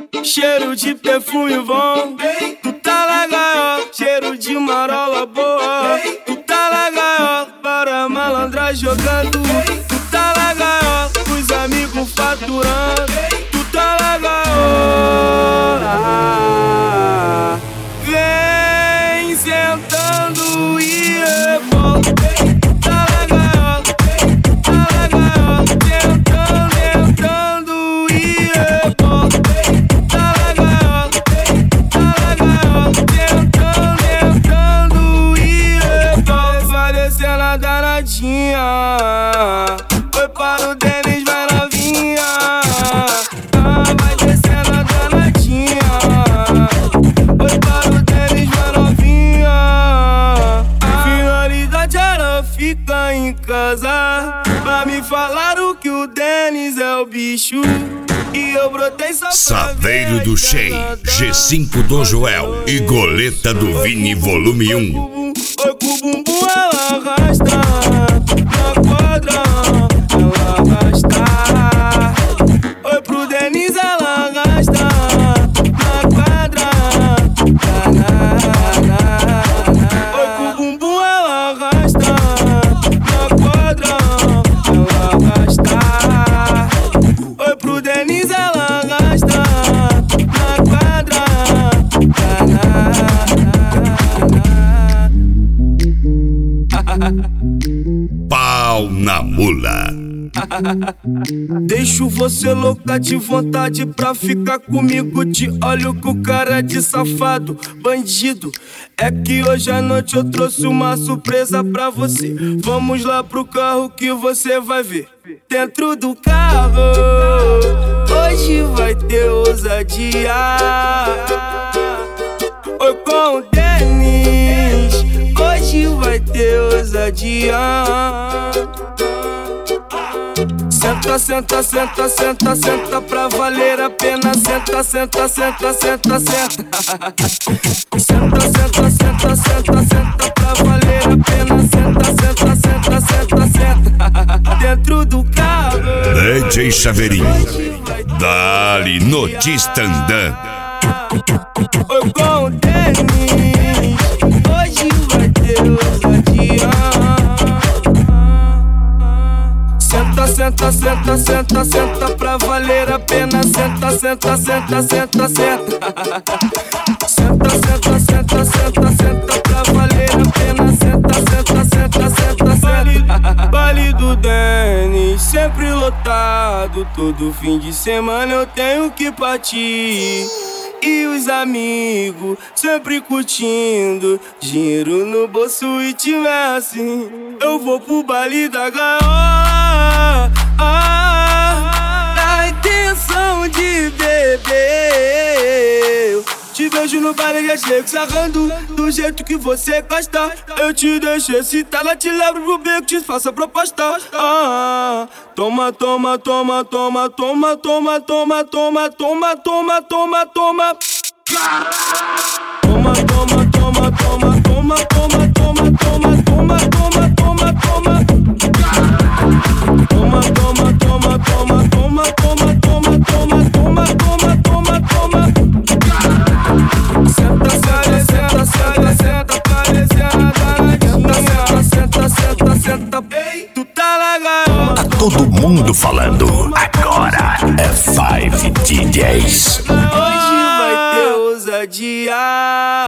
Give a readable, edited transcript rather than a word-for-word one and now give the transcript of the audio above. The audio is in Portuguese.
cheiro de perfume bom. Tu tá na gaiola, cheiro de marola boa. Tu tá na gaiola, para malandra jogando. Tu tá na gaiola, os amigos faturando. Tu tá na gaiola, vem sentando e rebola. Foi para o Denis, vai novinha. Vai descendo a danadinha. Foi para o Denis, vai novinha. Finalidade era ficar em casa. Pra me falaram que o Denis é o bicho. E eu brotei só Saveiro do Shea, G5 do Joel e Goleta do Vini volume 1. Oi, com o bumbum ela arrasta. Na quadra ela arrasta. Oi, pro Denis ela arrasta. Na quadra. Oi, com o bumbum ela arrasta. Na quadra ela arrasta. Oi, pro Denis ela arrasta. Na quadra. Pau na mula. Deixo você louca de vontade pra ficar comigo. Te olho com cara de safado, bandido. É que hoje à noite eu trouxe uma surpresa pra você. Vamos lá pro carro que você vai ver. Dentro do carro, hoje vai ter ousadia. Oi, com o Denis, hoje vai ter ousadia. Senta, senta, senta, senta, senta pra valer a pena. Senta, senta, senta, senta, senta. Senta, senta, senta, senta, senta pra valer a pena. Senta, senta, senta, senta, senta. Dentro do carro, DJ Chaveirinho, dali no Tistandã. oi, com o Denis, hoje vai ter ousadia. Senta, senta, senta, senta, senta pra valer a pena. Senta, senta, senta, senta, senta. Senta, senta, senta, senta, senta pra valer a pena. Senta, senta, senta, senta, senta. Baile do Denis, sempre lotado. Todo fim de semana eu tenho que partir. E os amigos sempre curtindo, dinheiro no bolso e tiver assim. Eu vou pro baile da gaiola, na intenção de beber. Te vejo no baile já chego sarrando, do jeito que você gosta. Eu te deixo excitar, lá te levo pro beco, te faço a proposta. Toma, toma, toma, toma, toma, toma, toma, toma, toma, toma, toma, toma. Toma, toma, toma, toma, toma, toma, toma, toma, toma, toma, toma, toma. Toma, toma, toma, toma, toma, toma, toma, toma, toma, toma, toma, toma. Senta, senta, senta, senta, senta, parecendo a danadinha. Senta, senta, senta, tu tá na gaiola. Tá todo mundo falando, agora é 5 DJs. Hoje vai ter ousadia.